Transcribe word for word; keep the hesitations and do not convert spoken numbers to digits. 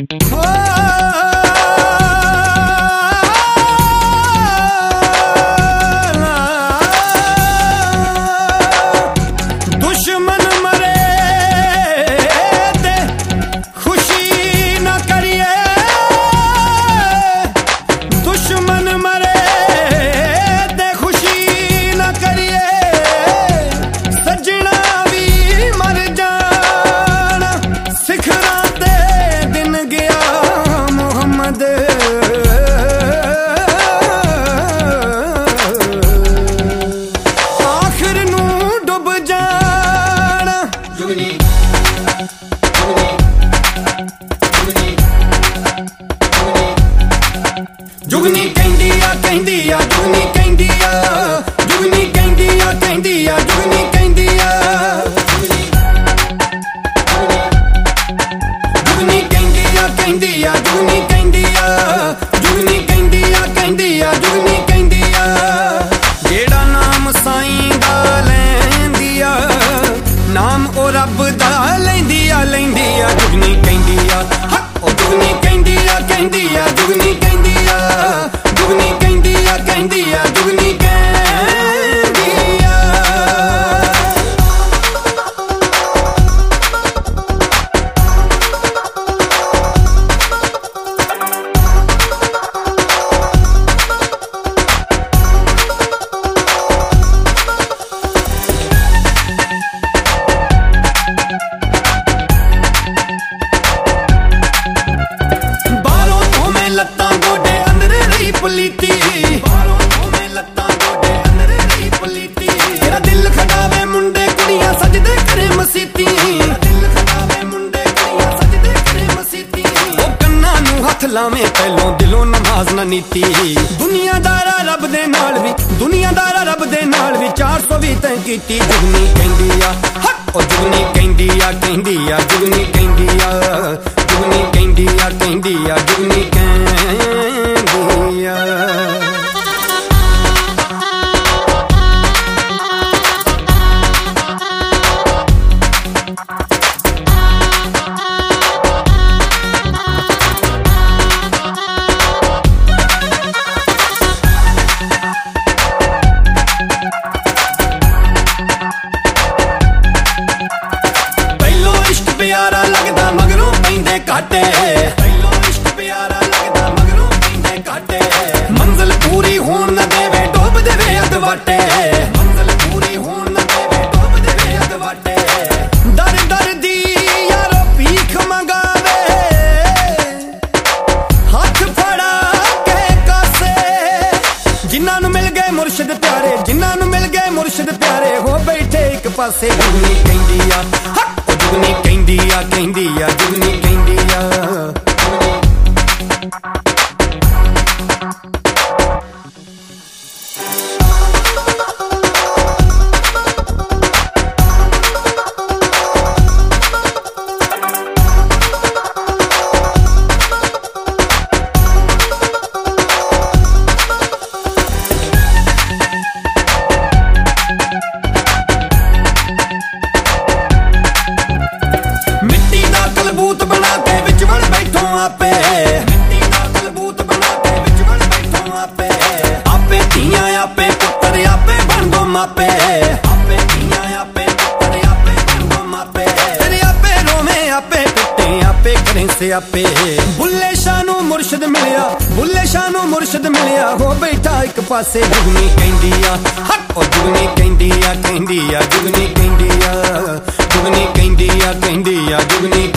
जुगनी कहंदी आ कहंदी आ जुगनी कहंदी आ जुगनी कहंदी आ कहंदी आ जुगनी कहंदी आ जुगनी कहंदी आ कहंदी आ जुगनी कहंदी आ जुगनी कहंदी आ कहंदी आ जुगनी कहंदी आ जेड़ा नाम साईं दा लैंदी आ नाम ओ रब दा लैंदी आ लैंदी आ जुगनी कहंदी आ ओ जुगनी कहंदी आ कहंदी आ जुगनी कहंदी आ जुगनी कहंदी आ कहंदी आ जुगनी कहंदी आ बालों तो मैं लत्तां गोडे अंदर रही पलीती बालों तो मैं लत्तां गोडे अंदर रही पलीती तेरा दिल खड़ावे मुंडे कुड़ियां सजदे करे मसीती दिल खड़ावे मुंडे कुड़ियां सजदे करे मसीती ओ कन्ना नू हथ लावे पहलों दिलों नमाज ना नीती दुनियादारा रब दे नाल भी दुनियादारा रब दे नाल भी चार सौ भी तैं कीती जुगनी कहंदी आ ओ जुगनी कहंदी आ कहंदी आ जुगनी कहंदी आ जुगनी कहंदी आ कहंदी आ जुगनी कहंदी आ पहलो इश्क प्यारा लगदा मगरों पैंदे काटे पहलो इश्क प्यारा लगदा मगरों पैंदे काटे मंजिल पूरी होण न देवे डोब देवे अधवाटे मंजिल पूरी होण न देवे डोब देवे अधवाटे दर दर दी यारो भीख मंगावे हथ फड़ा के कासे जिन्हां नूं मिल गए मुर्शिद प्यारे जिन्हां नूं मिल गए मुर्शिद प्यारे हो बैठे एक पासे जुगनी कहंदी आ जुगनी कहंदी आ कहंदी आ जुगनी कहंदी आ मिट्टी दा कलबूत बना के विच वण बैठो आपे मिट्टी दा कलबूत बना के विच वण बैठो आपे आपे धीआं आपे पुत्तर आपे बन गो मापे आपे धीआं आपे पुत्तर आपे बन गो मापे तेरे आपे रोवे आपे पिट्टे आपे करें से आपे बुल्ले शाह नूं मुर्शिद मिलिया बुल्ले शाह नूं मुर्शिद मिलिया हो बैठा एक पासे जुगनी कहंदी आ ओ जुगनी कहंदी आ कहंदी आ जुगनी कहंदी आ जुगनी कहंदी आ कहंदी आ जुगनी